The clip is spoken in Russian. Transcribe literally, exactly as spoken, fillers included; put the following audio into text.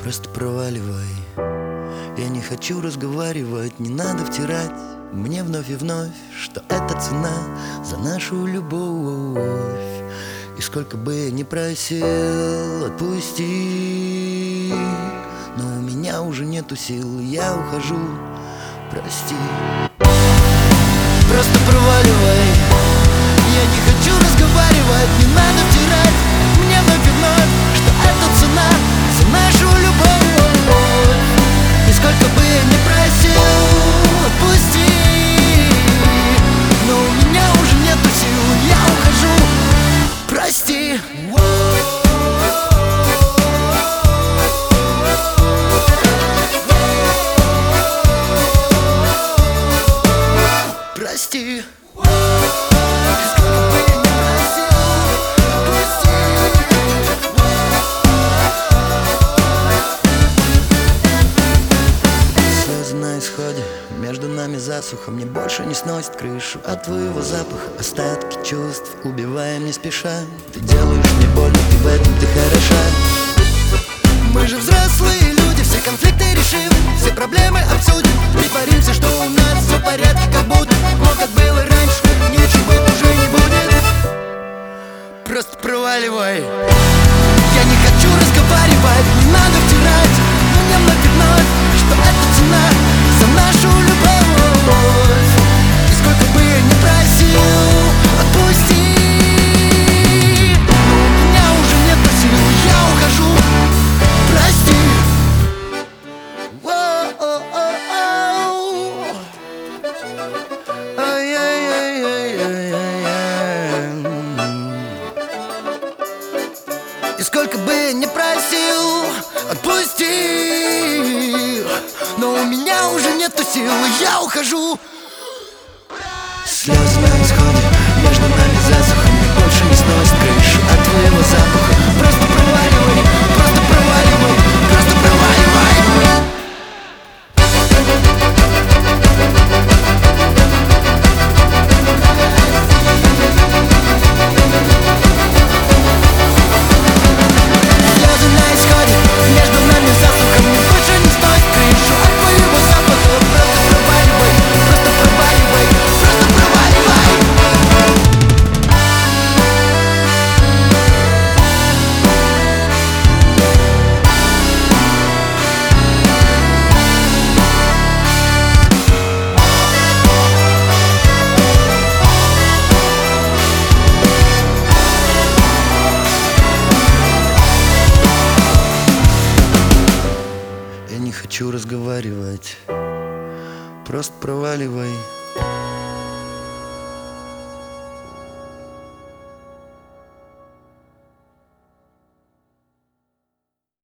Просто проваливай. Я не хочу разговаривать, не надо втирать мне вновь и вновь, что это цена за нашу любовь. И сколько бы я ни просил, отпусти, но у меня уже нету сил, я ухожу, прости. Просто проваливай. Я не хочу разговаривать, не надо втирать мне вновь и вновь, что это цена за нашу любовь. И сколько бы я ни просил, отпусти, но у меня уже нету сил, я ухожу, прости. Прости. Слезы на исходе, между нами засуха, мне больше не сносит крышу от твоего запаха. Остатки чувств убиваем не спеша. Ты делаешь мне больно, ты в этом ты хороша. Мы же взрослые люди, все конфликты решим, все проблемы обсудим, притворимся, что у нас все в порядке, как будто. Но как было раньше, ничего уже не будет. Просто проваливай. Я не хочу разговаривать, не надо втирать мне вновь и вновь, что это цена за нашу любовь. И сколько бы я ни просил, отпусти, но у меня уже нету сил, я ухожу, прости. И сколько бы я ни просил, отпусти, но у меня уже нету сил, я ухожу. Слезы на исходе, между нами засуха, мне больше не сносит крышу от твоего запаха. Просто проваливай, просто проваливай, просто проваливай. Слезы на исходе, между нами засуха, мне больше не сносит крышу от твоего запаха. Просто проваливай, просто проваливай, просто проваливай. Я не хочу разговаривать, просто проваливай.